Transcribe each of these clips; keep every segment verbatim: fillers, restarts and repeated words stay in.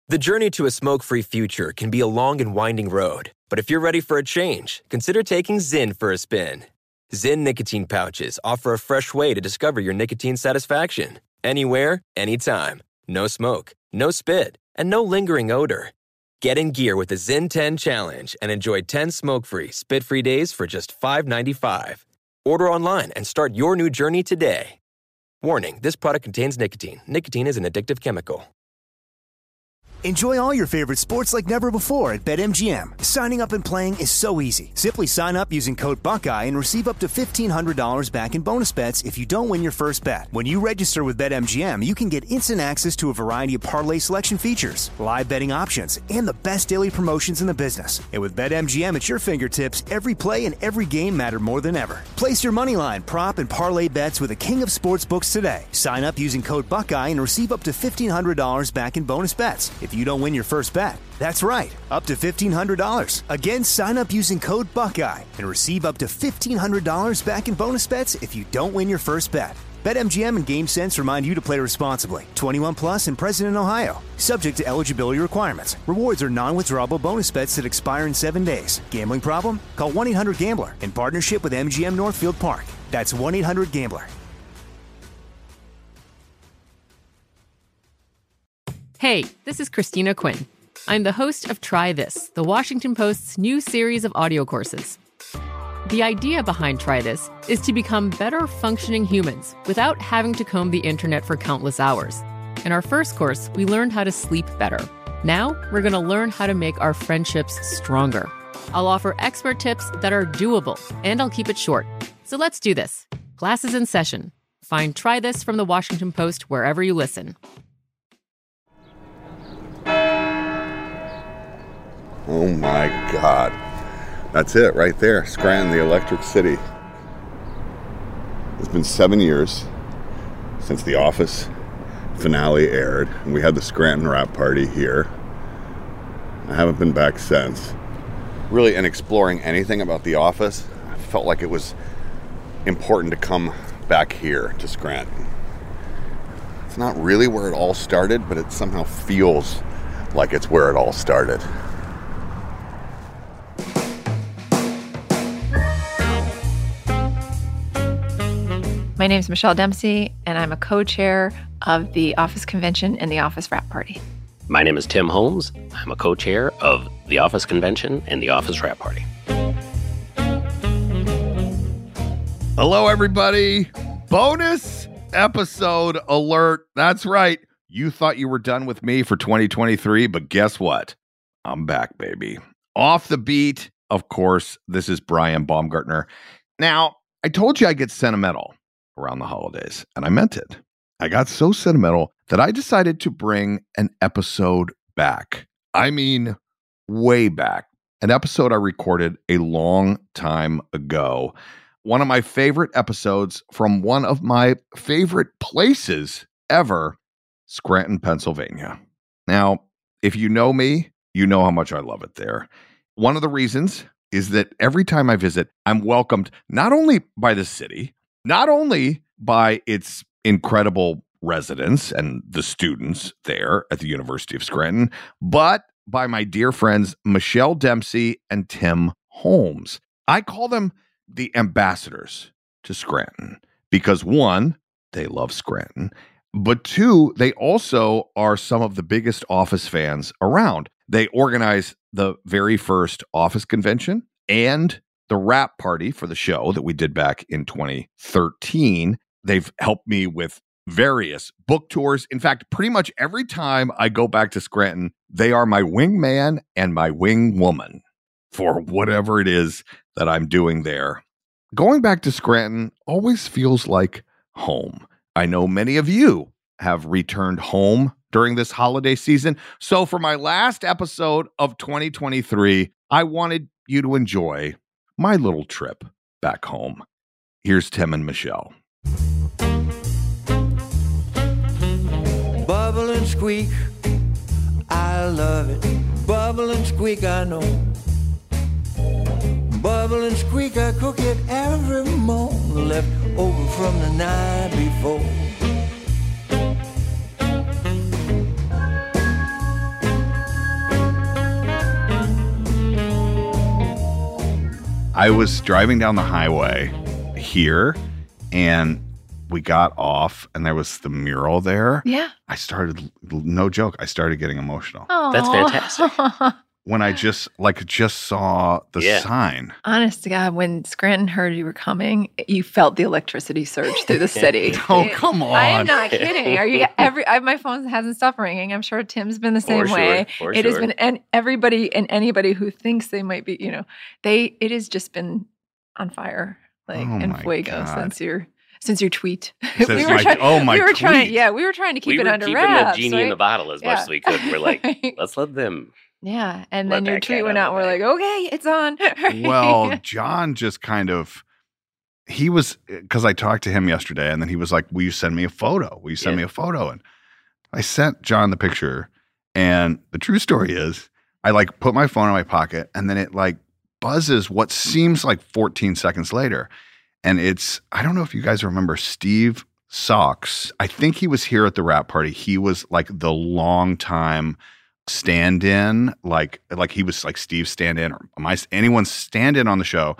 The journey to a smoke-free future can be a long and winding road, but if you're ready for a change, consider taking Zyn for a spin. Zyn nicotine pouches offer a fresh way to discover your nicotine satisfaction. Anywhere, anytime. No smoke, no spit, and no lingering odor. Get in gear with the Zyn ten Challenge and enjoy ten smoke-free, spit-free days for just five dollars and ninety-five cents. Order online and start your new journey today. Warning, this product contains nicotine. Nicotine is an addictive chemical. Enjoy all your favorite sports like never before at BetMGM. Signing up and playing is so easy. Simply sign up using code Buckeye and receive up to fifteen hundred dollars back in bonus bets if you don't win your first bet. When you register with BetMGM, you can get instant access to a variety of parlay selection features, live betting options, and the best daily promotions in the business. And with BetMGM at your fingertips, every play and every game matter more than ever. Place your moneyline, prop, and parlay bets with the king of sportsbooks today. Sign up using code Buckeye and receive up to fifteen hundred dollars back in bonus bets if you don't win your first bet. That's right, up to fifteen hundred dollars. Again, sign up using code Buckeye and receive up to fifteen hundred dollars back in bonus bets if you don't win your first bet. BetMGM and GameSense remind you to play responsibly. twenty-one plus and present in Ohio. Subject to eligibility requirements. Rewards are non-withdrawable bonus bets that expire in seven days. Gambling problem? Call one eight hundred gambler in partnership with M G M Northfield Park. That's one eight hundred gambler. Hey, this is Christina Quinn. I'm the host of Try This, the Washington Post's new series of audio courses. The idea behind Try This is to become better functioning humans without having to comb the internet for countless hours. In our first course, we learned how to sleep better. Now, we're going to learn how to make our friendships stronger. I'll offer expert tips that are doable, and I'll keep it short. So let's do this. Class is in session. Find Try This from the Washington Post wherever you listen. Oh my God. That's it right there. Scranton, the Electric City. It's been seven years since The Office finale aired, and we had the Scranton Wrap Party here. I haven't been back since. Really, in exploring anything about The Office, I felt like it was important to come back here to Scranton. It's not really where it all started, but it somehow feels like it's where it all started. My name is Michelle Dempsey, and I'm a co-chair of the Office Convention and the Office Wrap Party. My name is Tim Holmes. I'm a co-chair of the Office Convention and the Office Wrap Party. Hello, everybody. Bonus episode alert. That's right. You thought you were done with me for twenty twenty-three, but guess what? I'm back, baby. Off the beat. Of course, this is Brian Baumgartner. Now, I told you I'd get sentimental around the holidays, and I meant it. I got so sentimental that I decided to bring an episode back. I mean, way back. An episode I recorded a long time ago. One of my favorite episodes from one of my favorite places ever, Scranton, Pennsylvania. Now, if you know me, you know how much I love it there. One of the reasons is that every time I visit, I'm welcomed not only by the city, not only by its incredible residents and the students there at the University of Scranton, but by my dear friends Michelle Dempsey and Tim Holmes. I call them the ambassadors to Scranton because, one, they love Scranton, but two, they also are some of the biggest Office fans around. They organize the very first Office convention and the wrap party for the show that we did back in twenty thirteen. They've helped me with various book tours. In fact, pretty much every time I go back to Scranton, they are my wingman and my wing woman for whatever it is that I'm doing there. Going back to Scranton always feels like home. I know many of you have returned home during this holiday season. So for my last episode of twenty twenty-three, I wanted you to enjoy my little trip back home. Here's Tim and Michelle. Bubble and squeak, I love it. Bubble and squeak, I know. Bubble and squeak, I cook it every morning, left over from the night before. I was driving down the highway here, and we got off, and there was the mural there. Yeah. I started, no joke, I started getting emotional. Aww. That's fantastic. When I just, like, just saw the Yeah. sign. Honest to God, when Scranton heard you were coming, you felt the electricity surge through the city. Oh, come on. I am not kidding. Are you every I, my phone hasn't stopped ringing. I'm sure Tim's been the same For way. sure, for It has sure. been, and everybody and anybody who thinks they might be, you know, they it has just been on fire, like Oh in my fuego God. since your since your tweet. Since we were my- trying, oh, my we were trying, tweet. yeah, we were trying to keep we it were under keeping wraps. the genie right? in the bottle as much Yeah. as we could. We're like, Right. let's let them. Yeah, and Let then your that tweet cat went out out. of And the we're like, okay, it's on. Well, John just kind of, he was, because I talked to him yesterday, and then he was like, will you send me a photo? Will you send Yeah. me a photo? And I sent John the picture, and the true story is, I like put my phone in my pocket, and then it like buzzes what seems like fourteen seconds later. And it's, I don't know if you guys remember Steve Socks. I think he was here at the wrap party. He was like the long time stand-in, like like he was like Steve's stand-in or my anyone's stand-in on the show.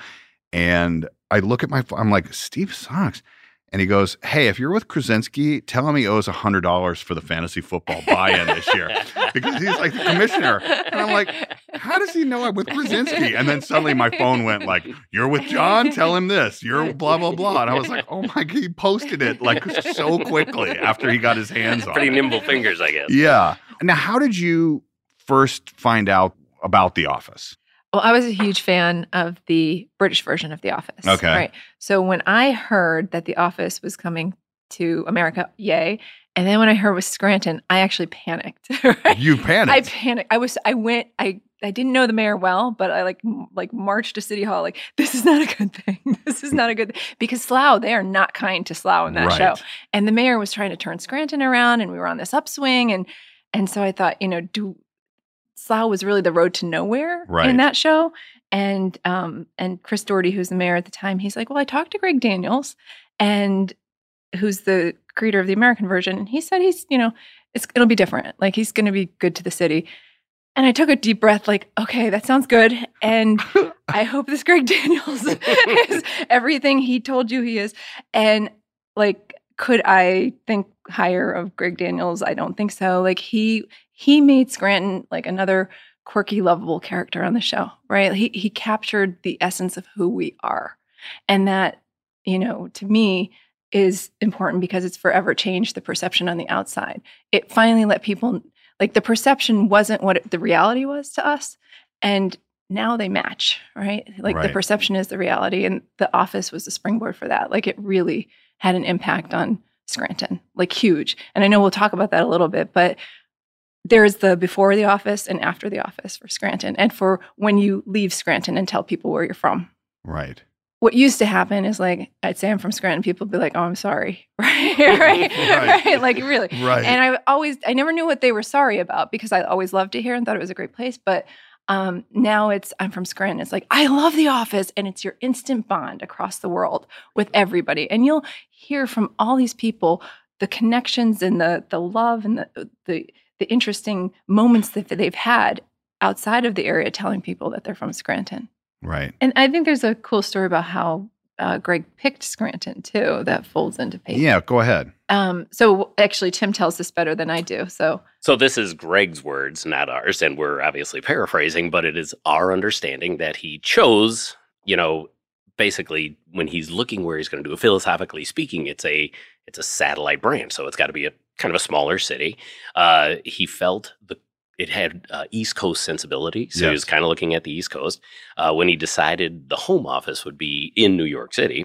And I look at my phone, I'm like, Steve Socks. And he goes, hey, if you're with Krasinski, tell him he owes one hundred dollars for the fantasy football buy-in this year. Because he's like the commissioner. And I'm like, how does he know I'm with Krasinski? And then suddenly my phone went like, you're with John? Tell him this. You're blah, blah, blah. And I was like, oh my God, he posted it like so quickly after he got his hands on Pretty it. nimble fingers, I guess. Yeah. Now, how did you first find out about The Office? Well, I was a huge fan of the British version of The Office. Okay. Right. So when I heard that The Office was coming to America, yay. And then when I heard it was Scranton, I actually panicked. Right? You panicked. I panicked. I was, I went, I, I didn't know the mayor well, but I like, m- like marched to City Hall. Like, this is not a good thing. This is not a good thing. Because Slough, they are not kind to Slough in that Right. show. And the mayor was trying to turn Scranton around, and we were on this upswing. And, and so I thought, you know, do, Slough was really the road to nowhere Right. in that show. And um and Chris Doherty, who's the mayor at the time, he's like, well, I talked to Greg Daniels, and who's the creator of the American version. And he said he's, you know, it's it'll be different. Like, he's going to be good to the city. And I took a deep breath, like, okay, that sounds good. And I hope this Greg Daniels is everything he told you he is. And like, could I think higher of Greg Daniels? I don't think so. Like, he he made Scranton like another quirky, lovable character on the show, right? He he captured the essence of who we are. And that, you know, to me is important because it's forever changed the perception on the outside. It finally let people, like, the perception wasn't what it, the reality was to us. And now they match, right? Like, the Right. perception is the reality. And The Office was the springboard for that. Like, it really had an impact on Scranton, like, huge. And I know we'll talk about that a little bit, but there's the before The Office and after The Office for Scranton, and for when you leave Scranton and tell people where you're from. Right. What used to happen is, like, I'd say I'm from Scranton, people would be like, oh, I'm sorry. Right? right? Right. right? Like, really. Right. And I always, I never knew what they were sorry about because I always loved it here and thought it was a great place. But um, now it's, I'm from Scranton. It's like, I love The Office. And it's your instant bond across the world with everybody. And you'll hear from all these people the connections and the the love and the the, the interesting moments that they've had outside of the area telling people that they're from Scranton. Right. And I think there's a cool story about how uh, Greg picked Scranton, too, that folds into paper. Yeah, go ahead. Um, so actually, Tim tells this better than I do. So So this is Greg's words, not ours, and we're obviously paraphrasing, but it is our understanding that he chose, you know, basically when he's looking where he's going to do it, philosophically speaking, it's a it's a satellite branch, so it's got to be a kind of a smaller city. Uh, he felt the it had uh, East Coast sensibility, so he was Yes. kind of looking at the East Coast. Uh, when he decided the home office would be in New York City,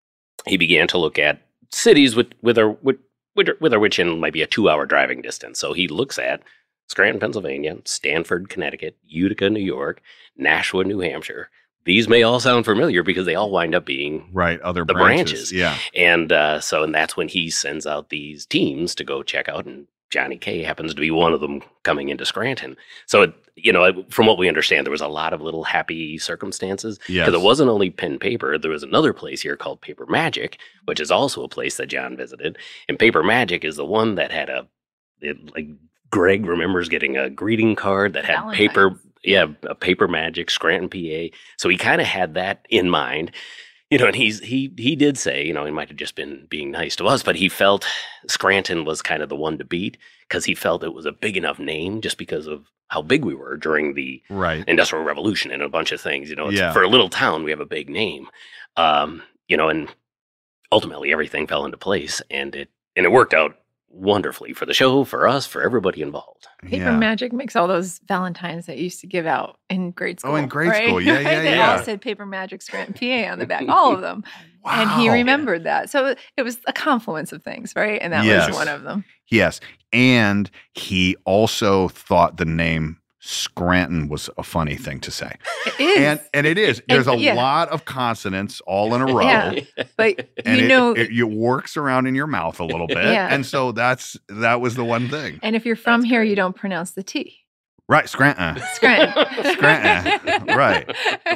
he began to look at cities with with or with, with, with or which in might be a two-hour driving distance. So he looks at Scranton, Pennsylvania, Stanford, Connecticut, Utica, New York, Nashua, New Hampshire. These may all sound familiar because they all wind up being Right. Other the branches. branches. Yeah. And uh, so, and that's when he sends out these teams to go check out, and Johnny K happens to be one of them coming into Scranton. So, it, you know, from what we understand, there was a lot of little happy circumstances. Yes. Because it wasn't only pen paper. There was another place here called Paper Magic, which is also a place that John visited. And Paper Magic is the one that had a, it, like, Greg remembers getting a greeting card that had Valentine's. paper. Yeah, uh, Paper Magic, Scranton, P A. So he kind of had that in mind. You know, and he's he he did say, you know, he might have just been being nice to us, but he felt Scranton was kind of the one to beat because he felt it was a big enough name just because of how big we were during the Right. Industrial Revolution and a bunch of things. You know, it's, Yeah. for a little town, we have a big name. Um, you know, and ultimately everything fell into place, and it and it worked out wonderfully for the show, for us, for everybody involved. Paper Yeah. Magic makes all those Valentines that you used to give out in grade school. Oh, in grade right? school. Yeah, yeah, They yeah. all said Paper Magic Scranton, P A on the back, all of them. And he Wow. remembered that. So it was a confluence of things, right? And that Yes. was one of them. Yes. And he also thought the name Scranton was a funny thing to say. It is. And and it is. There's a yeah. lot of consonants all in a row. Yeah. But And you it, know, it, it works around in your mouth a little bit. Yeah. And so that's that was the one thing. and if you're from That's here, great. you don't pronounce the T. Right. Scranton. Scranton. Scranton. Right.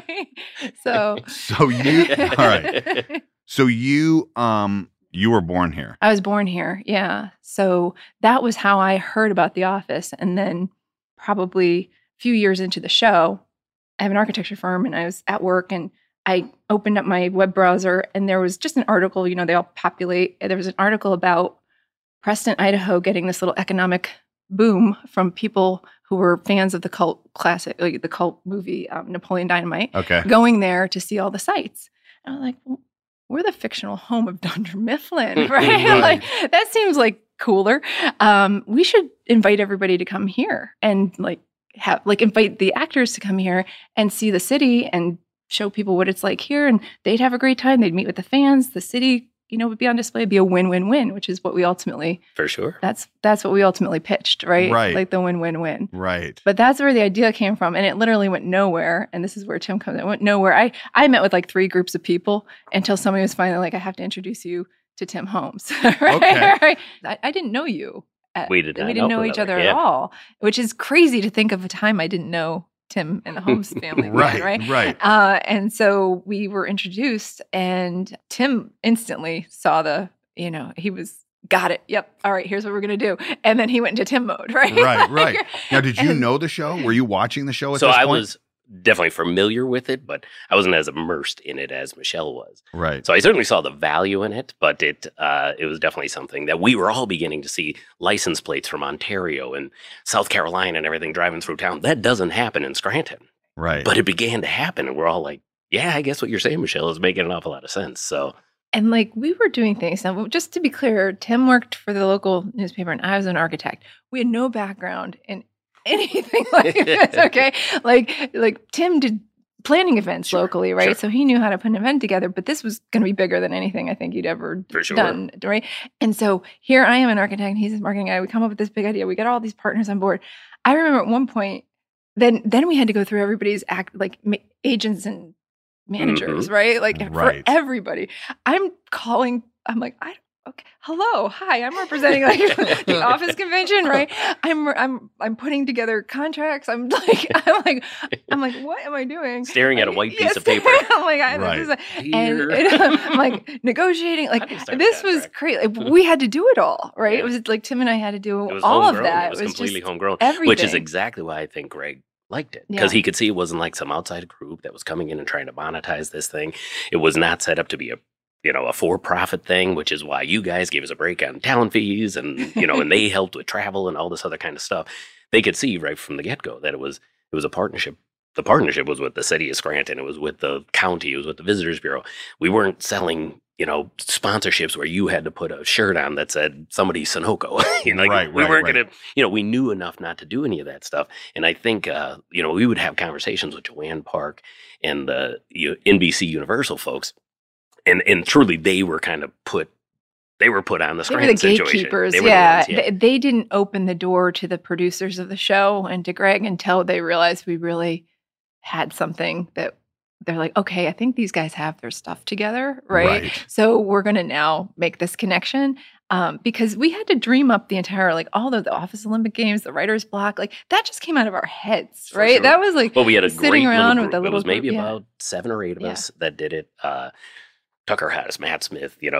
So So you all right. So you um you were born here. I was born here. Yeah. So that was how I heard about The Office. And then probably a few years into the show, I have an architecture firm and I was at work and I opened up my web browser and there was just an article, you know, they all populate. There was an article about Preston, Idaho getting this little economic boom from people who were fans of the cult classic, like the cult movie um, Napoleon Dynamite, Okay. going there to see all the sites. And I was like, well, we're the fictional home of Dunder Mifflin, right? Right. Like that seems like cooler. Um, we should invite everybody to come here and like have like invite the actors to come here and see the city and show people what it's like here. And they'd have a great time. They'd meet with the fans. The city, you know, would be on display. It'd be a win-win-win, which is what we ultimately For sure. that's that's what we ultimately pitched, right? Right. Like the win-win-win. Right. But that's where the idea came from. And it literally went nowhere. And this is where Tim comes in. It went nowhere. I, I met with like three groups of people until somebody was finally like, I have to introduce you to Tim Holmes. right? Okay. right? I, I didn't know you. at- We did not We didn't know know one each another, other yeah. at all, which is crazy to think of a time I didn't know Tim and the Holmes family. again, Right. right. Right. Uh, and so we were introduced, and Tim instantly saw the, you know, he was, got it. Yep. All right, here's what we're going to do. And then he went into Tim mode, right? Right, Like, right. Now, did you and- know the show? Were you watching the show at So this I point? was definitely familiar with it, but I wasn't as immersed in it as Michelle was. Right. So I certainly saw the value in it, but it uh, it was definitely something that we were all beginning to see license plates from Ontario and South Carolina and everything driving through town. That doesn't happen in Scranton, Right. but it began to happen, and we're all like, "Yeah, I guess what you're saying, Michelle, is making an awful lot of sense." So And like we were doing things. Now, just to be clear, Tim worked for the local newspaper and I was an architect. We had no background in anything like this. Okay. Like, like Tim did planning events Sure, locally, right? sure. So he knew how to put an event together, but this was going to be bigger than anything I think he'd ever For sure. done. Right. And so here I am, an architect, and he's a marketing guy. We come up with this big idea. We get all these partners on board. I remember at one point, then then we had to go through everybody's act like ma- agents and managers, right? Like Right. for everybody. I'm calling, I'm like, I don't, okay, hello, hi, I'm representing like the office convention, right? I'm I'm I'm putting together contracts. I'm like, I'm like, I'm like, what am I doing? Staring at a Like, white piece yes, of paper. I'm like, I, Right. this is a- and, Here. and I'm like negotiating. I Like can start this with was that, crazy. Like, we had to do it all, right? Yeah. It was like Tim and I had to do It was all of homegrown. that. It was, completely just homegrown, everything. which is exactly why I think Greg liked it, because Yeah. he could see it wasn't like some outside group that was coming in and trying to monetize this thing. It was not set up to be a you know a for-profit thing, which is why you guys gave us a break on talent fees, and you know, and they helped with travel and all this other kind of stuff. They could see right from the get-go that it was it was a partnership. The partnership was with the city of Scranton. It was with the county. It was with the Visitors Bureau. We weren't selling, you know, sponsorships where you had to put a shirt on that said somebody Sunoco. You know, like, Right, we right, weren't right. going to, you know, we knew enough not to do any of that stuff. And I think, uh, you know, we would have conversations with Joanne Park and the you know, N B C Universal folks. And and truly, they were kind of put, they were put on the They were Scranton the situation. gatekeepers. They were the Yeah. ones, yeah. They, they didn't open the door to the producers of the show and to Greg until they realized we really had something that they're like, okay, I think these guys have their stuff together, right? Right. So we're going to now make this connection. Um, because we had to dream up the entire, like all of the Office Olympic Games, the writer's block, like that just came out of our heads, For right? sure. That was like Well, we had a sitting great around little with group. a It little was maybe group, yeah. about seven or eight of Yeah. us that did it. Uh, Tucker Haas, Matt Smith, you know,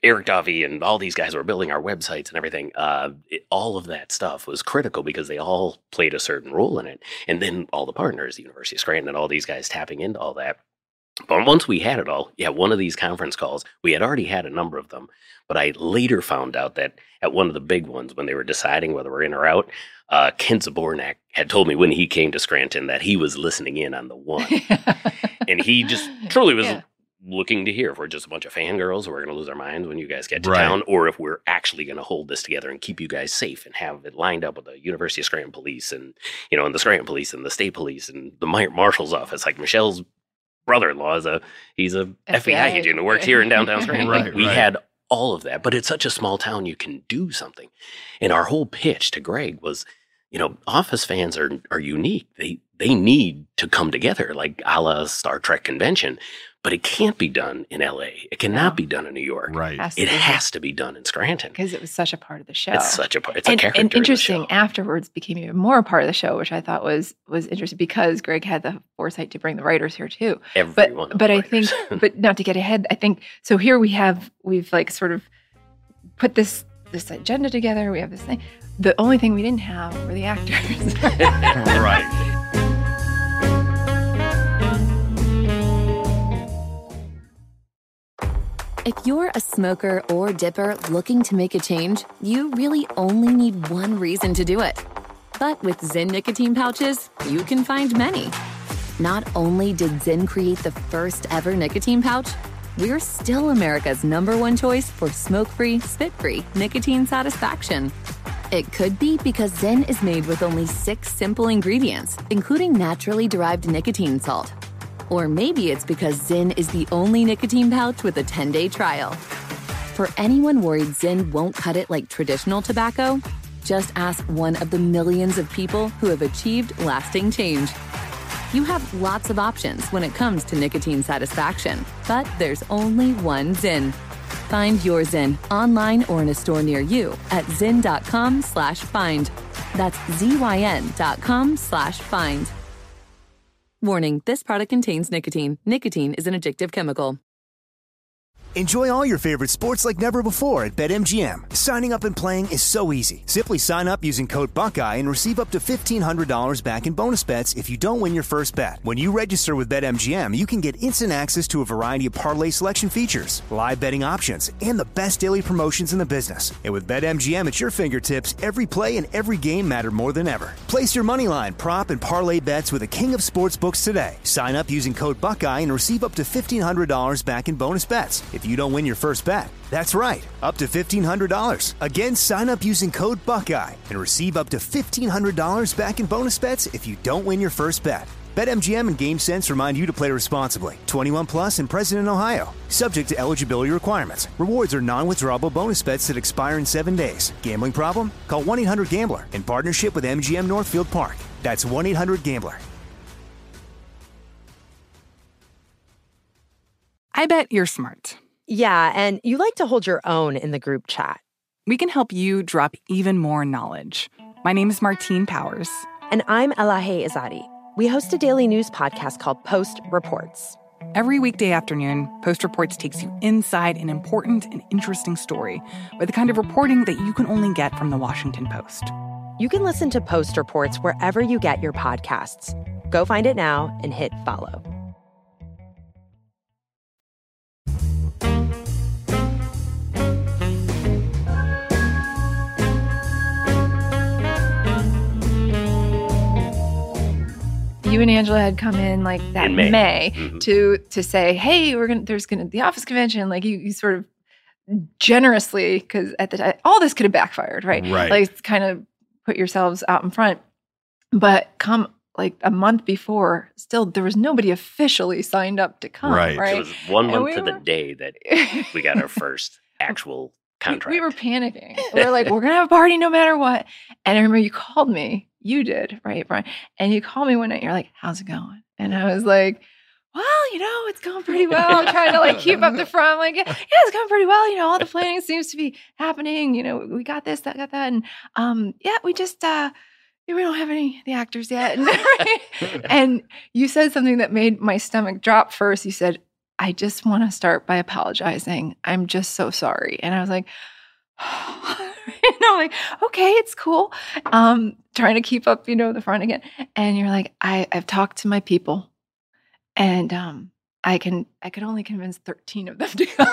Eric Duffy and all these guys were building our websites and everything. Uh, it, all of that stuff was critical because they all played a certain role in it. And then all the partners, the University of Scranton and all these guys tapping into all that. But once we had it all, yeah, one of these conference calls, we had already had a number of them. But I later found out that at one of the big ones, when they were deciding whether we're in or out, uh, Ken Zabornak had told me when he came to Scranton that he was listening in on the one. And he just truly was yeah. looking to hear if we're just a bunch of fangirls or we're going to lose our minds when you guys get to Right. town, or if we're actually going to hold this together and keep you guys safe and have it lined up with the University of Scranton Police and, you know, and the Scranton Police and the State Police and the Marshal's office. Like Michelle's brother-in-law is a, he's a F B I, F B I agent who works here in downtown Scranton. Right, Like, we right. had all of that, but it's such a small town, you can do something. And our whole pitch to Greg was, you know, Office fans are are unique. They they need to come together, like a la Star Trek convention, but it can't be done in L A. It cannot No. be done in New York. Right. Has to It be. has to be done in Scranton. Because it was such a part of the show. It's such a part. It's and, a character. and in the interesting show. afterwards became even more a part of the show, which I thought was was interesting because Greg had the foresight to bring the writers here too. Every But one of but the I think writers. but not to get ahead, I think so here we have we've like sort of put this this agenda together. We have this thing. The only thing we didn't have were the actors. Right. If you're a smoker or dipper looking to make a change, you really only need one reason to do it. But with Zyn nicotine pouches, you can find many. Not only did Zyn create the first ever nicotine pouch, we're still America's number one choice for smoke-free, spit-free nicotine satisfaction. It could be because Zyn is made with only six simple ingredients, including naturally derived nicotine salt. Or maybe it's because Zyn is the only nicotine pouch with a ten-day trial. For anyone worried Zyn won't cut it like traditional tobacco, just ask one of the millions of people who have achieved lasting change. You have lots of options when it comes to nicotine satisfaction, but there's only one Zyn. Find your Zyn online or in a store near you at zyn.com slash find. That's Z-Y-N dot com slash find. Warning, this product contains nicotine. Nicotine is an addictive chemical. Enjoy all your favorite sports like never before at BetMGM. Signing up and playing is so easy. Simply sign up using code Buckeye and receive up to fifteen hundred dollars back in bonus bets if you don't win your first bet. When you register with BetMGM, you can get instant access to a variety of parlay selection features, live betting options, and the best daily promotions in the business. And with BetMGM at your fingertips, every play and every game matter more than ever. Place your moneyline, prop, and parlay bets with the king of sportsbooks today. Sign up using code Buckeye and receive up to fifteen hundred dollars back in bonus bets if you don't win your first bet. That's right, up to fifteen hundred dollars. Again, sign up using code Buckeye and receive up to fifteen hundred dollars back in bonus bets if you don't win your first bet. BetMGM and GameSense remind you to play responsibly. twenty-one plus and present in Ohio. Subject to eligibility requirements. Rewards are non-withdrawable bonus bets that expire in seven days. Gambling problem? Call one eight hundred gambler in partnership with M G M Northfield Park. That's one eight hundred gambler. I bet you're smart. Yeah, and you like to hold your own in the group chat. We can help you drop even more knowledge. My name is Martine Powers. And I'm Elahe Izadi. We host a daily news podcast called Post Reports. Every weekday afternoon, Post Reports takes you inside an important and interesting story with the kind of reporting that you can only get from the Washington Post. You can listen to Post Reports wherever you get your podcasts. Go find it now and hit follow. You and Angela had come in like that In May. May, Mhm. to to say, hey, we're gonna there's gonna the office convention. Like you, you sort of generously, because at the time all this could have backfired, right? Right. Like kind of put yourselves out in front. But come like a month before, still there was nobody officially signed up to come. Right. Right. It was one And month we to the were- day that we got our first actual We- contract. We were panicking. We were like, we're gonna have a party no matter what. And I remember you called me. You did, right, Brian? And you called me one night. You're like, how's it going? And I was like, well, you know, it's going pretty well. I'm trying to like keep up the front. I'm like, yeah, yeah, it's going pretty well. You know, all the planning seems to be happening. You know, we got this, that, got that. And um, yeah, we just, uh, we don't have any of the actors yet. And, and you said something that made my stomach drop first. You said, I just want to start by apologizing. I'm just so sorry. And I was like, and I'm like, okay, it's cool. Um, trying to keep up, you know, the front again. And you're like, I, I've talked to my people, and um, I can, I could only convince thirteen of them to go.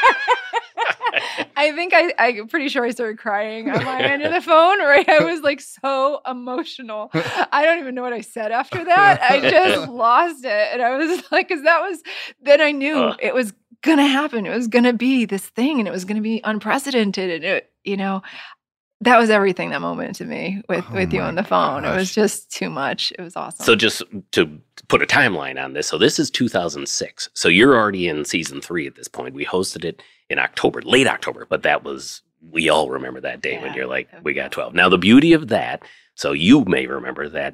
I think I, I'm pretty sure I started crying on my end of the phone, right? I was like so emotional. I don't even know what I said after that. I just lost it. And I was like, because that was, then I knew uh. it was going to happen. It was going to be this thing, and it was going to be unprecedented. And it, you know, that was everything, that moment to me with, oh with you on the phone. Gosh. It was just too much. It was awesome. So just to put a timeline on this. So this is two thousand six. So you're already in season three at this point. We hosted it in October, late October, but that was, we all remember that day yeah, when you're like, we got twelve. Now the beauty of that, so you may remember that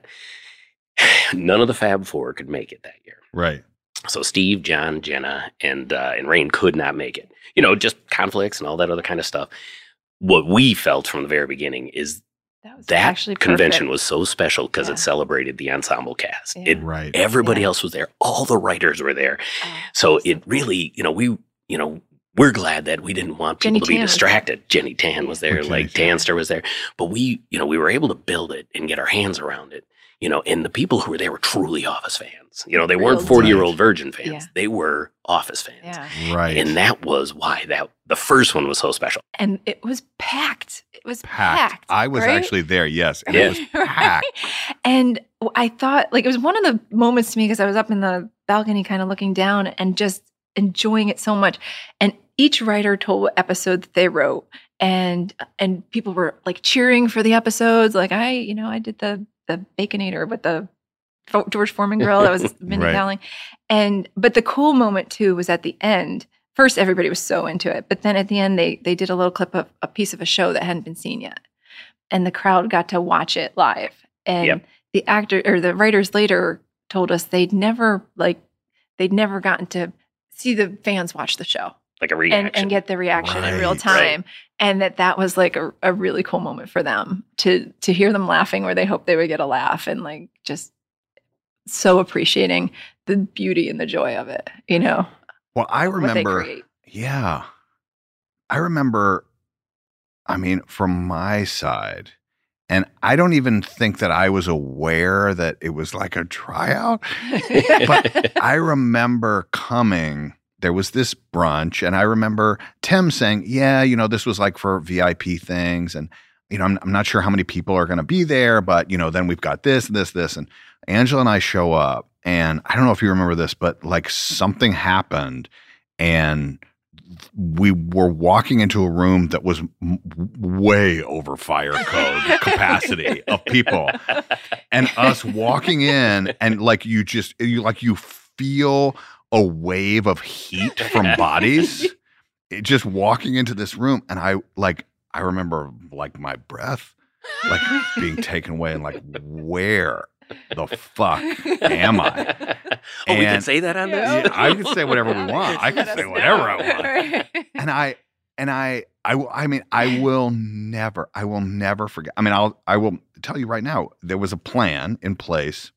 none of the Fab Four could make it that year. Right. So Steve, John, Jenna, and uh, and Rain could not make it. You know, just conflicts and all that other kind of stuff. What we felt from the very beginning is that, was that convention perfect. was so special because yeah. it celebrated the ensemble cast. Yeah. It, right. Everybody yeah. else was there. All the writers were there. Oh, so awesome. It really, you know, we, you know, we're glad that we didn't want people Jenny to be Tan distracted. Jenny Tan was there, okay, like Tanster was there. But we, you know, we were able to build it and get our hands around it. You know, and the people who were there were truly Office fans. You know, they weren't forty-year-old Virgin fans. Yeah. They were Office fans. Yeah. Right. And that was why that the first one was so special. And it was packed. It was packed. packed I was right? actually there, yes. And yeah. it was packed. And I thought, like, it was one of the moments to me because I was up in the balcony kind of looking down and just enjoying it so much. And each writer told what episode that they wrote. And and people were, like, cheering for the episodes. Like, I, you know, I did the the Baconator with the George Foreman grill. That was Mindy right. Kaling. And, but the cool moment too was at the end. First, everybody was so into it. But then at the end, they they did a little clip of a piece of a show that hadn't been seen yet. And the crowd got to watch it live. And yep. the actor or the writers later told us they'd never, like, they'd never gotten to see the fans watch the show. Like a reaction. And, and get the reaction right, in real time. Right. And that that was like a, a really cool moment for them to to hear them laughing where they hoped they would get a laugh, and like just so appreciating the beauty and the joy of it, you know. Well, I what they remember, create. yeah, I remember, I mean, from my side, and I don't even think that I was aware that it was like a tryout, but I remember coming. There was this brunch, and I remember Tim saying, yeah, you know, this was like for V I P things. And, you know, I'm, I'm not sure how many people are going to be there, but, you know, then we've got this, this, this. And Angela and I show up, and I don't know if you remember this, but like something happened, and we were walking into a room that was m- way over fire code capacity of people. And us walking in, and like you just, you like you feel a wave of heat from bodies it, just walking into this room. And I like, I remember like my breath, like being taken away, and like, where the fuck am I? Oh, and, we can say that on yeah. this? Yeah, I can say whatever we want. I can Let say us whatever know. I want. Right. And I, and I, I, I mean, I will never, I will never forget. I mean, I'll, I will tell you right now, there was a plan in place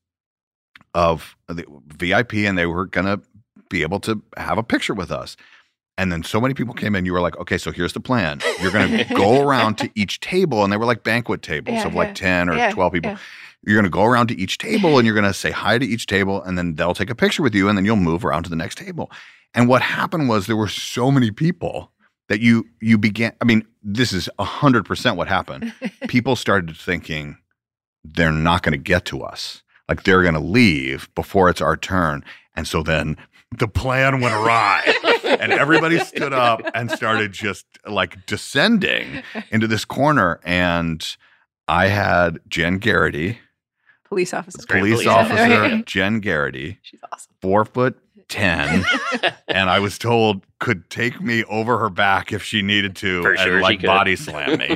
of the V I P, and they were going to be able to have a picture with us. And then so many people came in, you were like, okay, so here's the plan. You're going to go around to each table, and they were like banquet tables Yeah, of yeah. like ten or Yeah, twelve people. yeah. You're going to go around to each table, and you're going to say hi to each table, and then they'll take a picture with you, and then you'll move around to the next table. And what happened was there were so many people that you you began, I mean, this is one hundred percent what happened. People started thinking they're not going to get to us. Like they're going to leave before it's our turn. And so then the plan went awry, and everybody stood up and started just like descending into this corner. And I had Jen Garrity, Police officer. police police officer Jen Garrity, She's awesome. four foot ten, and I was told could take me over her back if she needed to, For and sure she like could. body slam me.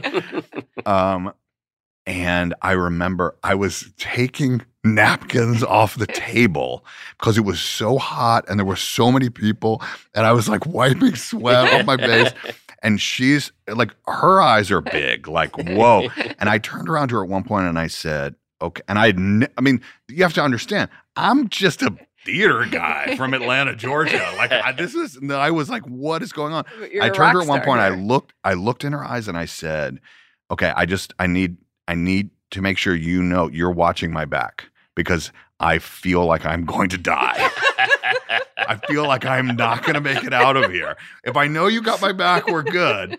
um, and I remember I was taking napkins off the table because it was so hot and there were so many people, and I was like wiping sweat off my face. And she's like, her eyes are big, like, whoa. And I turned around to her at one point and I said, okay. And I, ne- I mean, you have to understand, I'm just a theater guy from Atlanta, Georgia. Like I, this is, I was like, what is going on? You're I a turned to her rock at one star point. I here. looked, I looked in her eyes and I said, okay, I just, I need, I need to make sure you know you're watching my back because I feel like I'm going to die. I feel like I'm not going to make it out of here. If I know you got my back, we're good.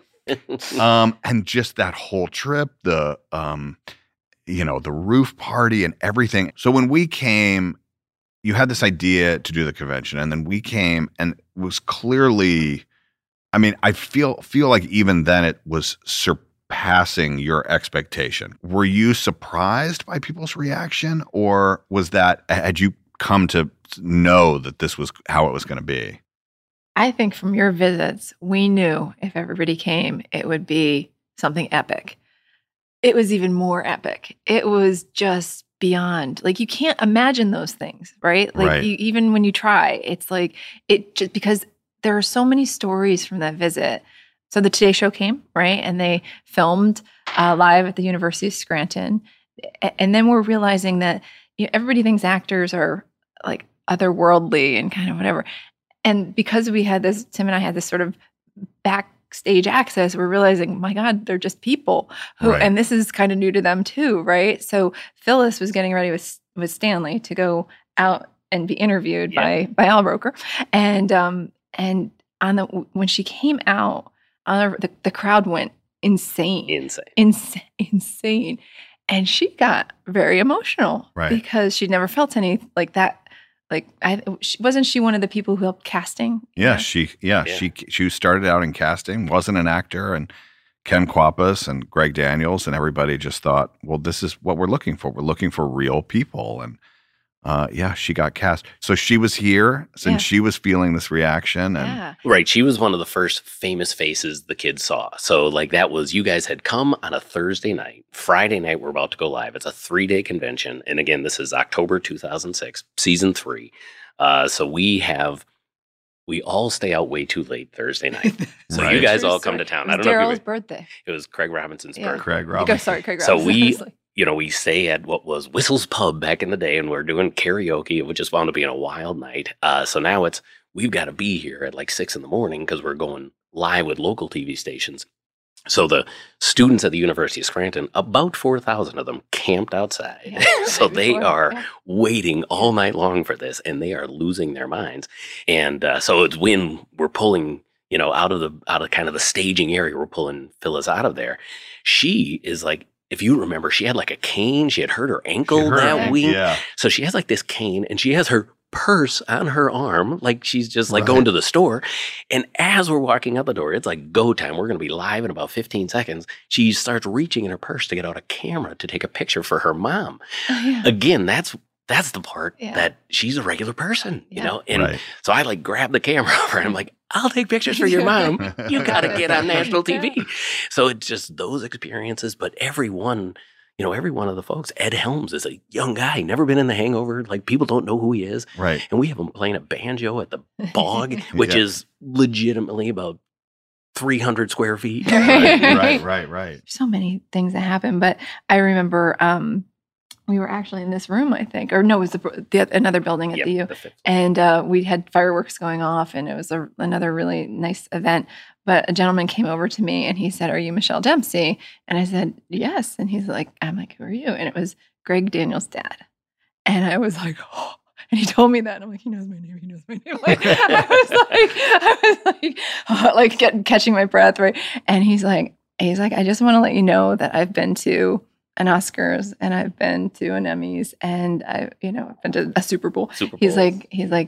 Um, and just that whole trip, the, um, you know, the roof party and everything. So when we came, you had this idea to do the convention, and then we came, and it was clearly, I mean, I feel feel like even then it was surpassing your expectation. Were you surprised by people's reaction, or was that, had you come to know that this was how it was going to be? I think from your visits, we knew if everybody came, it would be something epic. It was even more epic. It was just beyond, like, you can't imagine those things, right? Like, Right. You, even when you try, it's like, it just, because there are so many stories from that visit. So the Today Show came, right? And they filmed uh, live at the University of Scranton. A- And then we're realizing that, you know, everybody thinks actors are like otherworldly and kind of whatever. And because we had this, Tim and I had this sort of backstage access, we're realizing, my God, they're just people who, Right. and this is kind of new to them too, right? So Phyllis was getting ready with with Stanley to go out and be interviewed Yeah. by by Al Roker, and um and on the when she came out, on the, the the crowd went insane, Insane. insane, insane, and she got very emotional, Right. because she'd never felt any like that. Like, I she, wasn't she one of the people who helped casting? Yeah, she yeah, Yeah. she she started out in casting, wasn't an actor, and Ken Quapis and Greg Daniels and everybody just thought, well, this is what we're looking for. We're looking for real people. And uh, yeah, she got cast. So she was here since Yeah. she was feeling this reaction. And Yeah. Right. She was one of the first famous faces the kids saw. So, like, that was, you guys had come on a Thursday night. Friday night, we're about to go live. It's a three day convention. And again, this is October two thousand six, season three. Uh, so we have, we all stay out way too late Thursday night. So Right. you guys True all story. come to town. It I was don't know if Daryl's you, birthday. it was Craig Robinson's Yeah. birthday. Craig Go, Robinson. sorry, Craig So Robinson. we- I was like, You know, we stay at what was Whistle's Pub back in the day, and we're doing karaoke, which just wound up being a wild night. Uh, so now it's, we've got to be here at like six in the morning because we're going live with local T V stations. So the students at the University of Scranton, about four thousand of them camped outside. Yeah, So right they before, are yeah. waiting all night long for this, and they are losing their minds. And uh, so it's when we're pulling, you know, out of the, out of kind of the staging area, we're pulling Phyllis out of there. She is like, if you remember, she had like a cane. She had hurt her ankle She hurt that her- week. Yeah. So she has like this cane, and she has her purse on her arm, like she's just like Right. going to the store. And as we're walking out the door, it's like go time. We're going to be live in about fifteen seconds. She starts reaching in her purse to get out a camera to take a picture for her mom. Oh, yeah. Again, that's that's the part Yeah. that she's a regular person, you Yeah. know? And Right. so I like grab the camera over and I'm like, I'll take pictures for your mom. You got to get on national T V. So it's just those experiences, but everyone, you know, every one of the folks, Ed Helms is a young guy, never been in The Hangover. Like, people don't know who he is. Right. And we have him playing a banjo at the Bog, which Yeah. is legitimately about three hundred square feet. Right, right, right, right. So many things that happened, but I remember um, we were actually in this room, I think, or no, it was the, the, another building at Yep, the U, the fifth. and uh, we had fireworks going off, and it was a, another really nice event. But a gentleman came over to me and he said, "Are you Michelle Dempsey?" And I said, "Yes." And he's like, "I'm like, who are you?" And it was Greg Daniels' dad. And I was like, "Oh." And he told me that, and I'm like, "He knows my name. He knows my name." Like, I was like, I was like, oh, like getting, catching my breath, right? And he's like, he's like, "I just want to let you know that I've been to an Oscars and I've been to an Emmys and I, you know, I've been to a Super Bowl." Super He's Bowl. like, he's like,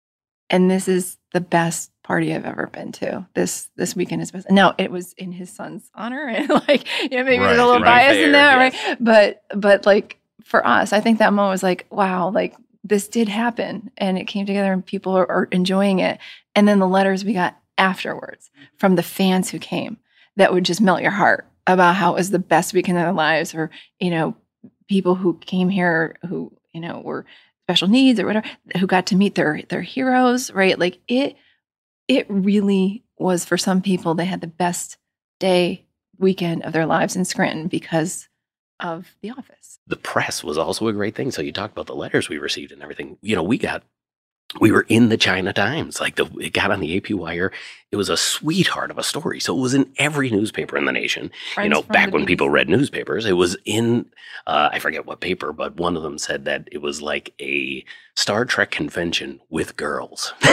"And this is the best party I've ever been to. This this weekend is best." Now it was in his son's honor, and like, yeah, maybe Right, there's a little right. bias in Fair, that, yes. right? But but like for us, I think that moment was like, wow, like this did happen, and it came together, and people are, are enjoying it. And then the letters we got afterwards from the fans who came, that would just melt your heart about how it was the best weekend of their lives, or you know, people who came here who you know were special needs or whatever, who got to meet their their heroes, right? Like it it really was, for some people, they had the best day, weekend of their lives in Scranton because of The Office. The press was also a great thing. So you talk about the letters we received and everything. You know, we got we were in the China Times. Like, the, it got on the A P Wire. It was a sweetheart of a story. So it was in every newspaper in the nation. Friends you know, from back the when B B C. people read newspapers, it was in, uh, I forget what paper, but one of them said that it was like a Star Trek convention with girls. So,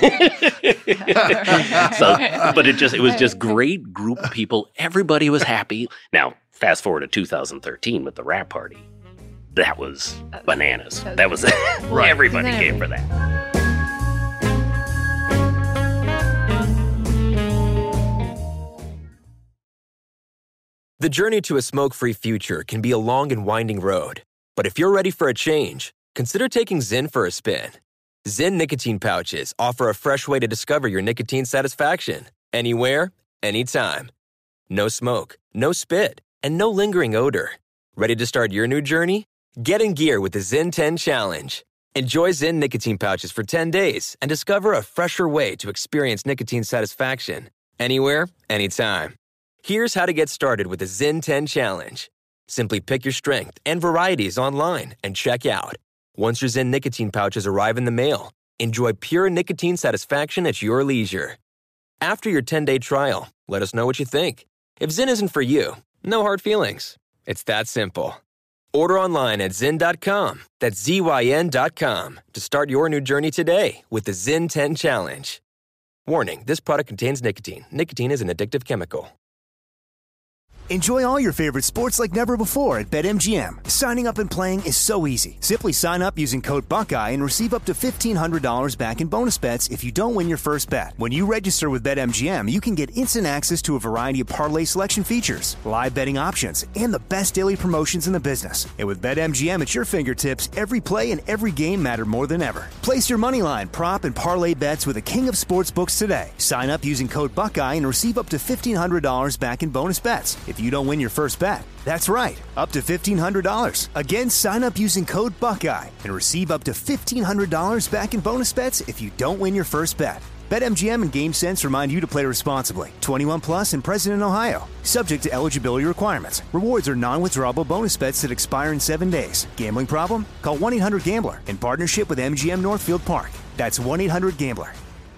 but it just, it was just great group of people. Everybody was happy. Now, fast forward to two thousand thirteen with the rap party. That was bananas. That was, Right. everybody came for that. The journey to a smoke-free future can be a long and winding road. But if you're ready for a change, consider taking Zyn for a spin. Zyn nicotine pouches offer a fresh way to discover your nicotine satisfaction. Anywhere, anytime. No smoke, no spit, and no lingering odor. Ready to start your new journey? Get in gear with the Zyn ten Challenge. Enjoy Zyn nicotine pouches for ten days and discover a fresher way to experience nicotine satisfaction. Anywhere, anytime. Here's how to get started with the Zyn ten Challenge. Simply pick your strength and varieties online and check out. Once your Zyn nicotine pouches arrive in the mail, enjoy pure nicotine satisfaction at your leisure. After your ten-day trial, let us know what you think. If Zyn isn't for you, no hard feelings. It's that simple. Order online at zyn dot com, that's Z Y N dot com, to start your new journey today with the Zyn ten Challenge. Warning, this product contains nicotine. Nicotine is an addictive chemical. Enjoy all your favorite sports like never before at BetMGM. Signing up and playing is so easy. Simply sign up using code Buckeye and receive up to fifteen hundred dollars back in bonus bets if you don't win your first bet. When you register with BetMGM, you can get instant access to a variety of parlay selection features, live betting options, and the best daily promotions in the business. And with BetMGM at your fingertips, every play and every game matter more than ever. Place your moneyline, prop, and parlay bets with the king of sportsbooks today. Sign up using code Buckeye and receive up to fifteen hundred dollars back in bonus bets if you don't win your first bet. That's right, up to fifteen hundred dollars. Again, sign up using code Buckeye and receive up to fifteen hundred dollars back in bonus bets if you don't win your first bet. BetMGM and GameSense remind you to play responsibly. twenty-one plus and present in Ohio. Subject to eligibility requirements. Rewards are non-withdrawable bonus bets that expire in seven days. Gambling problem? Call one eight hundred gambler in partnership with M G M Northfield Park. That's one eight hundred gambler.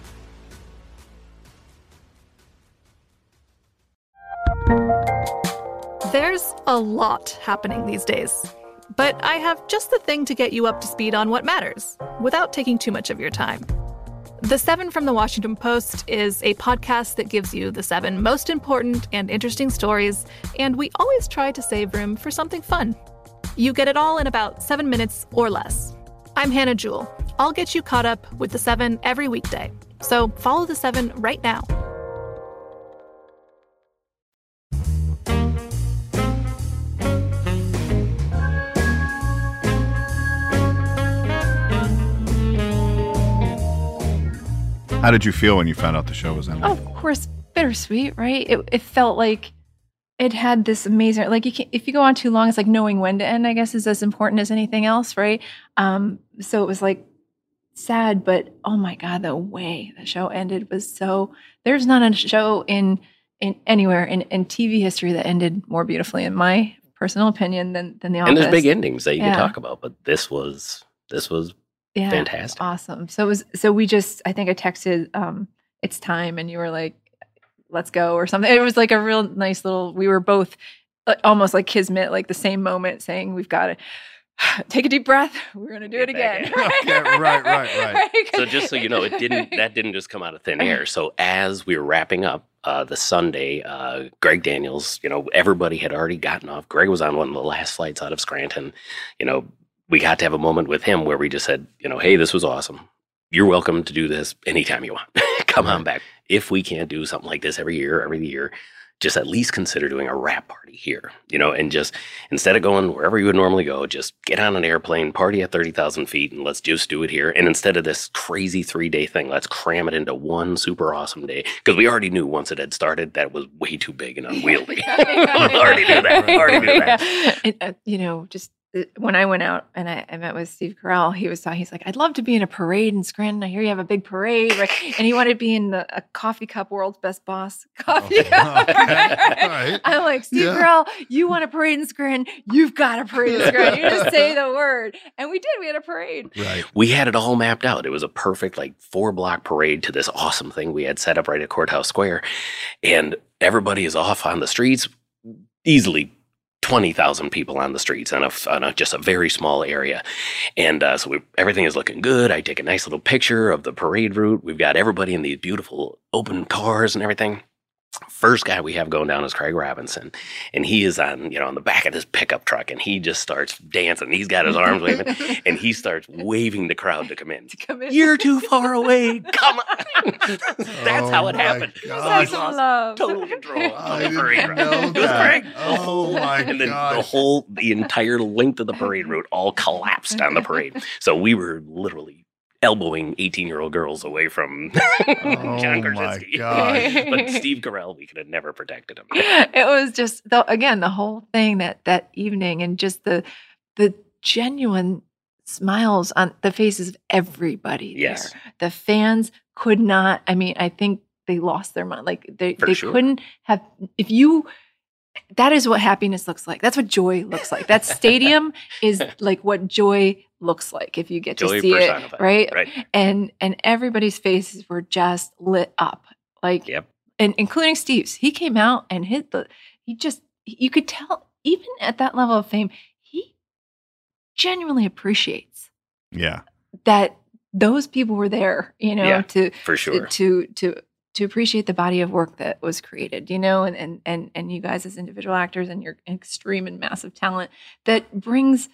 There's a lot happening these days, but I have just the thing to get you up to speed on what matters without taking too much of your time. The Seven from the Washington Post is a podcast that gives you the seven most important and interesting stories, and we always try to save room for something fun. You get it all in about seven minutes or less. I'm Hannah Jewell. I'll get you caught up with the Seven every weekday, so follow the Seven right now. How did you feel when you found out the show was ending? Oh, of course, bittersweet, right? It, it felt like it had this amazing, like you can, if you go on too long, it's like knowing when to end, I guess, is as important as anything else, right? Um, so it was like sad, but oh my God, the way the show ended was so, there's not a show in in anywhere in, in T V history that ended more beautifully, in my personal opinion, than, than The Office. And there's big endings that you Yeah. can talk about, but this was, this was Yeah, fantastic. awesome. So it was. So we just. I think I texted. Um, it's time, and you were like, "Let's go" or something. It was like a real nice little. We were both uh, almost like kismet, like the same moment, saying, "We've got to take a deep breath. We're going to do it again." Okay, right, right, right. So just so you know, it didn't. That didn't just come out of thin air. So as we were wrapping up uh, the Sunday, uh, Greg Daniels, you know, everybody had already gotten off. Greg was on one of the last flights out of Scranton. You know, we got to have a moment with him where we just said, you know, hey, this was awesome. You're welcome to do this anytime you want. Come on back. If we can't do something like this every year, every year, just at least consider doing a wrap party here, you know, and just instead of going wherever you would normally go, just get on an airplane, party at thirty thousand feet, and let's just do it here. And instead of this crazy three-day thing, let's cram it into one super awesome day. Because we already knew once it had started, that was way too big and unwieldy. we already knew that. We already knew that. Yeah. And, uh, you know, just when I went out and I, I met with Steve Carell, he was talking, he's like, I'd love to be in a parade in Scranton. I hear you have a big parade, right? And he wanted to be in the, a coffee cup, world's best boss coffee Oh, cup. okay. Right. I'm like, Steve Yeah. Carell, you want a parade in Scranton? You've got a parade in Scranton. You just say the word. And we did. We had a parade. Right. We had it all mapped out. It was a perfect like four block parade to this awesome thing we had set up right at Courthouse Square. And everybody is off on the streets, easily twenty thousand people on the streets on, a, on a, just a very small area. And uh, so we, everything is looking good. I take a nice little picture of the parade route. We've got everybody in these beautiful open cars and everything. First guy we have going down is Craig Robinson, and he is on, you know, on the back of this pickup truck, and he just starts dancing. He's got his arms waving, and he starts waving the crowd to come in. To come in. You're too far away. Come on. That's Oh how it my happened. gosh. We lost Love. total control I of the didn't parade route. know It was that. Craig. Oh my And then gosh. the whole, the entire length of the parade route all collapsed on the parade. So we were literally elbowing eighteen-year-old girls away from John Oh, my Krasinski. gosh. But Steve Carell, we could have never protected him. It was just the, again the whole thing that that evening, and just the the genuine smiles on the faces of everybody Yes. there. The fans could not. I mean, I think they lost their mind. Like they For they sure. couldn't have. If you, that is what happiness looks like. That's what joy looks like. That stadium is like what joy looks like if you get Joy to see it, personified, right? right. And and everybody's faces were just lit up, like Yep. and including Steve's. He came out and hit the. He just you could tell even at that level of fame, he genuinely appreciates Yeah. that those people were there, you know, Yeah, to for sure. to to to appreciate the body of work that was created, you know, and and and and you guys as individual actors and your extreme and massive talent that brings.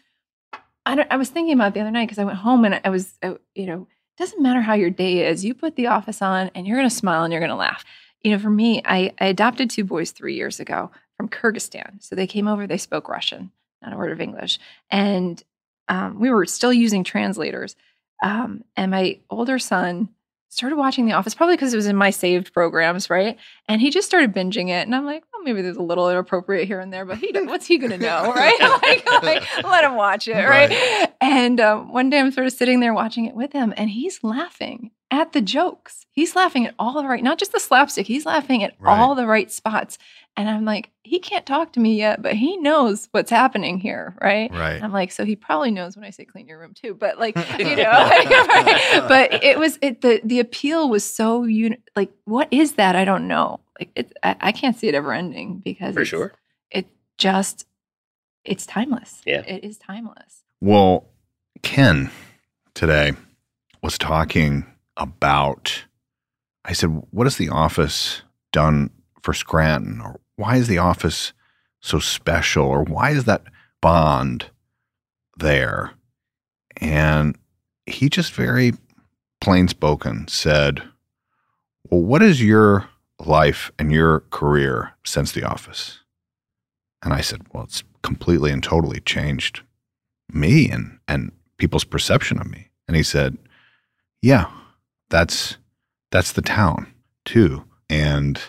I don't, I was thinking about it the other night because I went home and I was, I, you know, it doesn't matter how your day is. You put The Office on and you're going to smile and you're going to laugh. You know, for me, I, I adopted two boys three years ago from Kyrgyzstan. So they came over, they spoke Russian, not a word of English. And um, we were still using translators. Um, and my older son started watching The Office, probably because it was in my saved programs, right? And he just started binging it. And I'm like, well, maybe there's a little inappropriate here and there, but he what's he going to know, right? like, like, let him watch it, right? right. And um, one day I'm sort of sitting there watching it with him, and he's laughing at the jokes. He's laughing at all the right, not just the slapstick, he's laughing at right. all the right spots. And I'm like, he can't talk to me yet, but he knows what's happening here, right? Right. And I'm like, so he probably knows when I say clean your room too, but like, you know, right? But it was it the the appeal was so uni- like, what is that? I don't know. Like, it, I, I can't see it ever ending because for it's, sure, it just it's timeless. Yeah, it is timeless. Well, Ken today was talking about. I said, "What has The Office done for Scranton, or why is The Office so special, or why is that bond there?" And he just very plain spoken said, "Well, what is your life and your career since The Office?" And I said, "Well, it's completely and totally changed me and and people's perception of me." And he said, "Yeah, that's that's the town too." And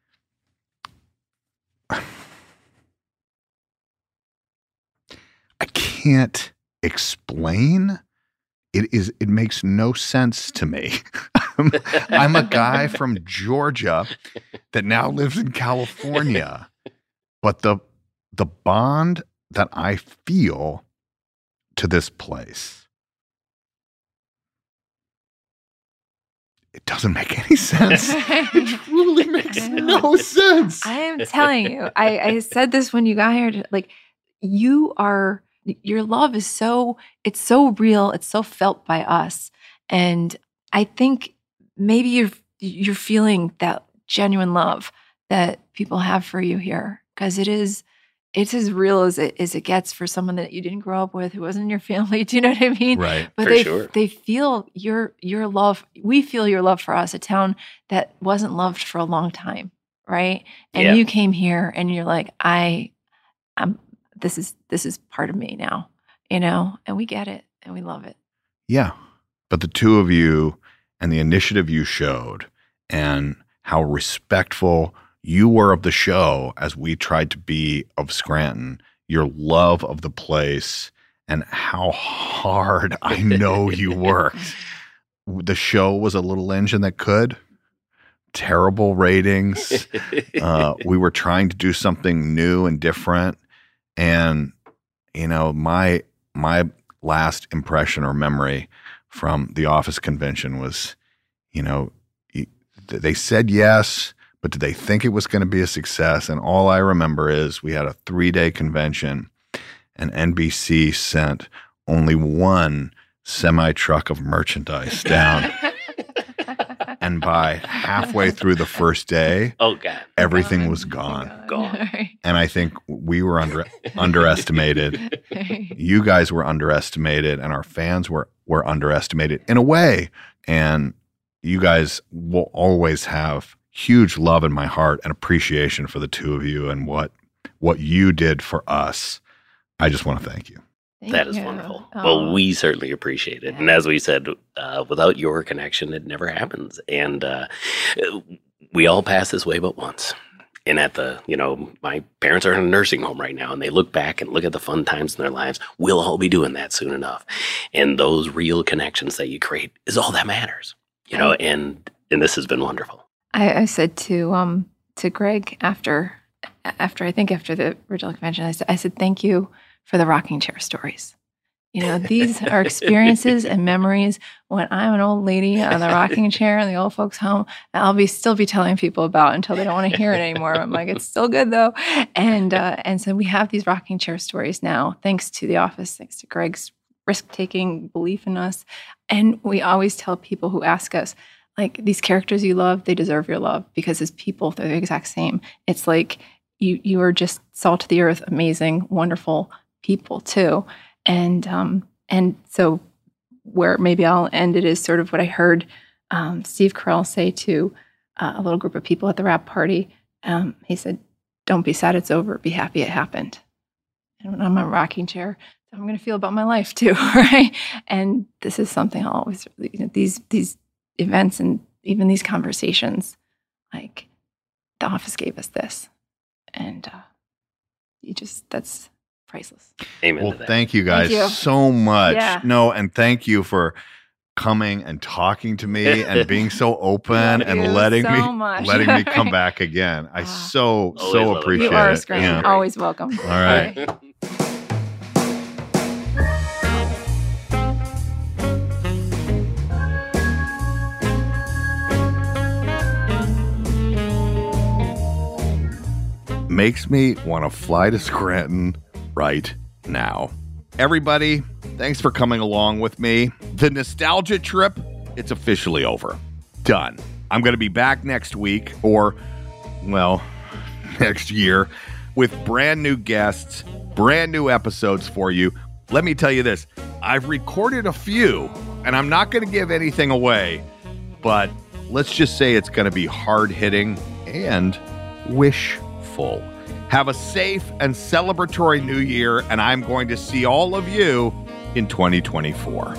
I can't explain. It is. It makes no sense to me. I'm, I'm a guy from Georgia that now lives in California, but the the bond that I feel to this place, it doesn't make any sense. It truly makes no sense. I am telling you. I, I said this when you got here. Like, you are. Your love is so, it's so real. It's so felt by us. And I think maybe you're, you're feeling that genuine love that people have for you here. Cause it is, it's as real as it, as it gets for someone that you didn't grow up with, who wasn't in your family. Do you know what I mean? Right. But for they, sure. they feel your, your love. We feel your love for us, a town that wasn't loved for a long time. Right. And Yeah. you came here and you're like, I, I'm, this is, this is part of me now. You know, and we get it and we love it. Yeah. But the two of you and the initiative you showed and how respectful you were of the show as we tried to be of Scranton, your love of the place, and how hard I know you worked. The show was a little engine that could. Terrible ratings. Uh, we were trying to do something new and different. And, you know, my my last impression or memory from the Office convention was, you know, they said yes, but did they think it was going to be a success? And all I remember is we had a three-day convention, and N B C sent only one semi-truck of merchandise down. And by halfway through the first day, oh god, everything was gone. Gone. And I think we were under underestimated. You guys were underestimated, and our fans were were underestimated in a way. And you guys will always have huge love in my heart and appreciation for the two of you and what what you did for us. I just want to thank you. Thank that is you. wonderful. Oh. Well, we certainly appreciate it. Yeah. And as we said, uh, without your connection, it never happens. And uh, we all pass this way but once. And at the, you know, my parents are in a nursing home right now, and they look back and look at the fun times in their lives. We'll all be doing that soon enough. And those real connections that you create is all that matters, you know, and and this has been wonderful. I, I said to um to Greg after, after I think after the original convention, I said, I said, thank you for the rocking chair stories. You know, these are experiences and memories when I'm an old lady on the rocking chair in the old folks' home, and I'll be still be telling people about until they don't want to hear it anymore. I'm like, it's still good though. And uh, and so we have these rocking chair stories now, thanks to The Office, thanks to Greg's risk-taking belief in us. And we always tell people who ask us, like, these characters you love, they deserve your love, because as people, they're the exact same. It's like you you are just salt of the earth, amazing, wonderful people too. And um, and so where maybe I'll end it is sort of what I heard um, Steve Carell say to uh, a little group of people at the wrap party. Um, he said, don't be sad it's over, be happy it happened. And when I'm on a rocking chair, I'm going to feel about my life too, right? And this is something I'll always, you know, these these events and even these conversations, like The Office gave us this. And uh, you just, that's priceless. Amen well, to that. Thank you guys Thank you. so much. Yeah. No, and thank you for coming and talking to me and being so open Thank and you letting so me much. letting me come back again. I so Always so love it. appreciate You are a it. scream. Yeah. Always welcome. All right. Makes me want to fly to Scranton right now. Everybody, thanks for coming along with me. The nostalgia trip, it's officially over. Done. I'm going to be back next week, or, well, next year, with brand new guests, brand new episodes for you. Let me tell you this. I've recorded a few, and I'm not going to give anything away, but let's just say it's going to be hard-hitting and wishful. Have a safe and celebratory new year, and I'm going to see all of you in twenty twenty-four.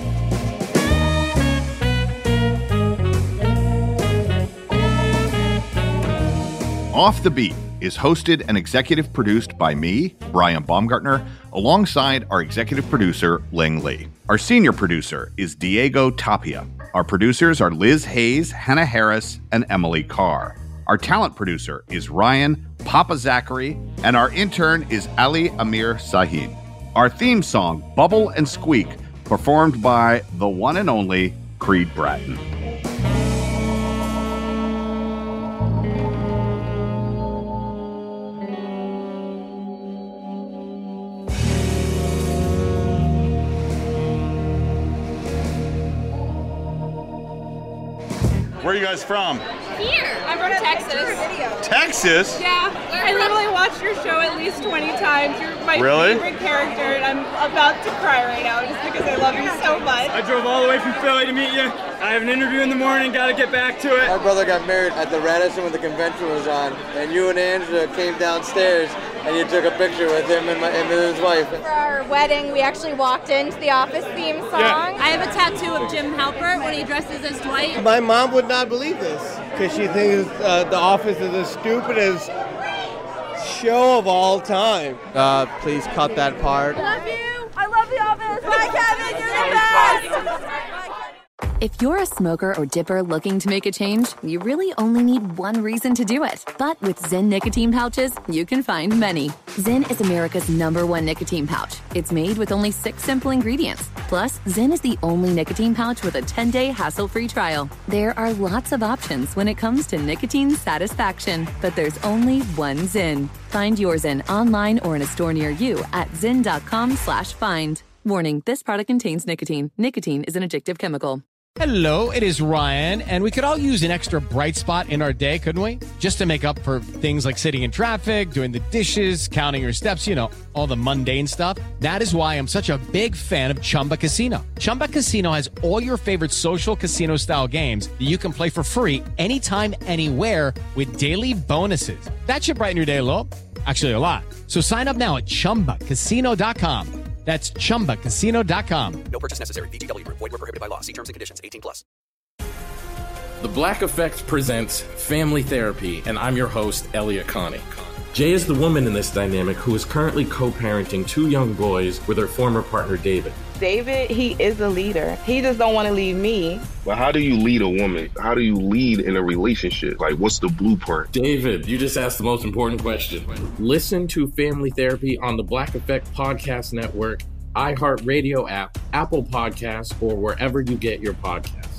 Off the Beat is hosted and executive produced by me, Brian Baumgartner, alongside our executive producer, Ling Lee. Our senior producer is Diego Tapia. Our producers are Liz Hayes, Hannah Harris, and Emily Carr. Our talent producer is Ryan Papa Zachary, and our intern is Ali Amir Sahin. Our theme song, Bubble and Squeak, performed by the one and only Creed Bratton. Where are you guys from? Here. I'm from Texas. Texas? Yeah. I literally watched your show at least twenty times. You're my Really? favorite character, and I'm about to cry right now just because I love you so much. I drove all the way from Philly to meet you. I have an interview in the morning, gotta get back to it. My brother got married at the Radisson when the convention was on, and you and Angela came downstairs and you took a picture with him and, my, and his wife. For our wedding, we actually walked into the Office theme song. Yeah. I have a tattoo of Jim Halpert when he dresses as Dwight. My mom would not believe this because she thinks uh, The Office is the stupidest show of all time. Uh, please cut that part. I love you. I love Bye, Kevin. You're the best. If you're a smoker or dipper looking to make a change, you really only need one reason to do it. But with Zyn nicotine pouches, you can find many. Zyn is America's number one nicotine pouch. It's made with only six simple ingredients. Plus, Zyn is the only nicotine pouch with a ten-day hassle-free trial. There are lots of options when it comes to nicotine satisfaction, but there's only one Zyn. Find your Zyn online or in a store near you at zyn.com slash find. Warning, this product contains nicotine. Nicotine is an addictive chemical. Hello, it is Ryan, and we could all use an extra bright spot in our day, couldn't we? Just to make up for things like sitting in traffic, doing the dishes, counting your steps, you know, all the mundane stuff. That is why I'm such a big fan of Chumba Casino. Chumba Casino has all your favorite social casino-style games that you can play for free anytime, anywhere with daily bonuses. That should brighten your day a little. Actually, a lot. So sign up now at chumba casino dot com. That's chumba casino dot com. No purchase necessary. V G W Group. Void where prohibited by law. See terms and conditions. eighteen plus. The Black Effect presents Family Therapy, and I'm your host, Elliot Connie. Jay is the woman in this dynamic who is currently co-parenting two young boys with her former partner, David. David, he is a leader. He just don't want to leave me. But how do you lead a woman? How do you lead in a relationship? Like, what's the blueprint? David, you just asked the most important question. Listen to Family Therapy on the Black Effect Podcast Network, iHeartRadio app, Apple Podcasts, or wherever you get your podcasts.